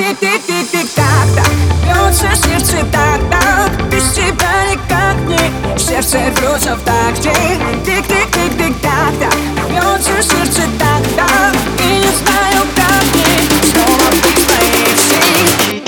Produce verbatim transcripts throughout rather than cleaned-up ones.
Тик-тик-тик-тик-так-так, бьется сердце так-так, без тебя никак не. Сердце рвется в такте. Тик-тик-тик-тик-так-так, бьется сердце так-так, и не знаю, как мне снова быть твоей всей.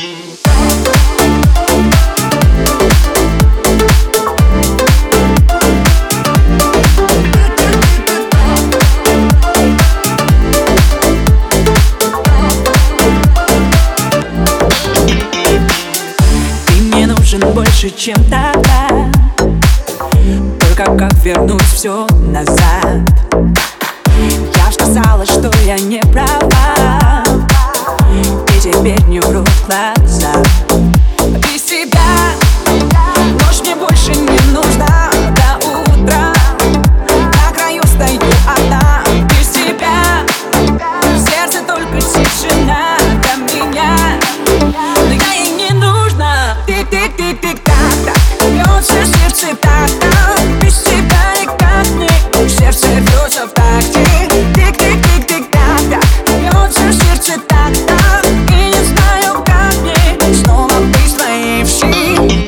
Больше, чем тогда. Только как вернуть все назад? Я ж сказала, что я не права, и теперь не врут глаза. Без тебя ночь мне больше не нужна. До утра на краю стою одна. Без тебя в сердце только тишина для меня, но я ей не нужна. Тик-тик-тик-тик-так-так, бьется сердце так-так, без тебя никак не. Сердце рвется в такте. Тик-тик-тик-тик-так-так, бьется сердце так-так, и не знаю, как мне снова быть твоей всей.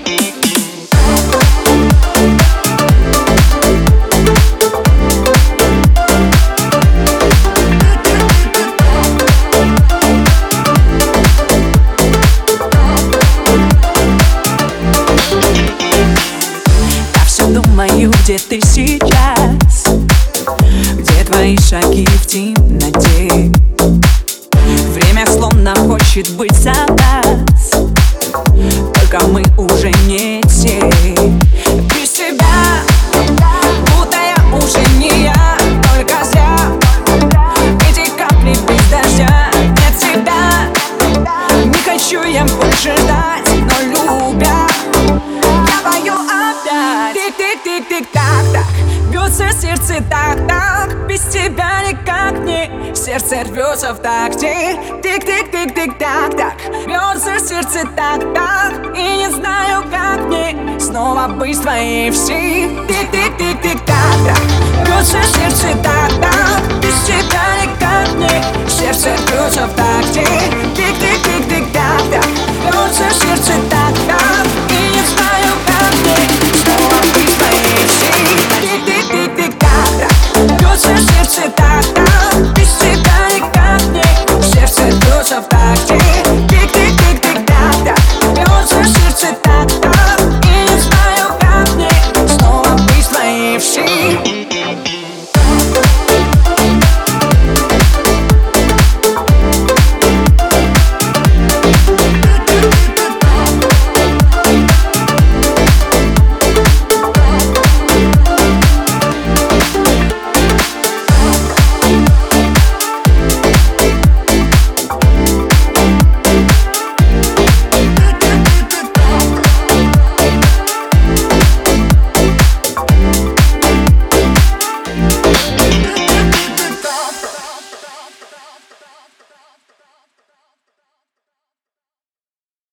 Думаю, где ты сейчас, где твои шаги в темноте. Время словно хочет быть за нас, только мы уже не те. Без тебя будто я уже не я, только зря эти капли без дождя. Нет тебя не хочу я больше ждать, но любя я пою опять. Тик-тик-тик-тик-так-так, бьется сердце так-так, без тебя никак не. Сердце рвется в такте. Тик-тик-тик-тик-так-так, бьется сердце так-так, и не знаю, как мне снова быть твоей всей. Тик-тик-тик-тик-так-так, бьется сердце так-так, без тебя никак не. Сердце рвется в такте.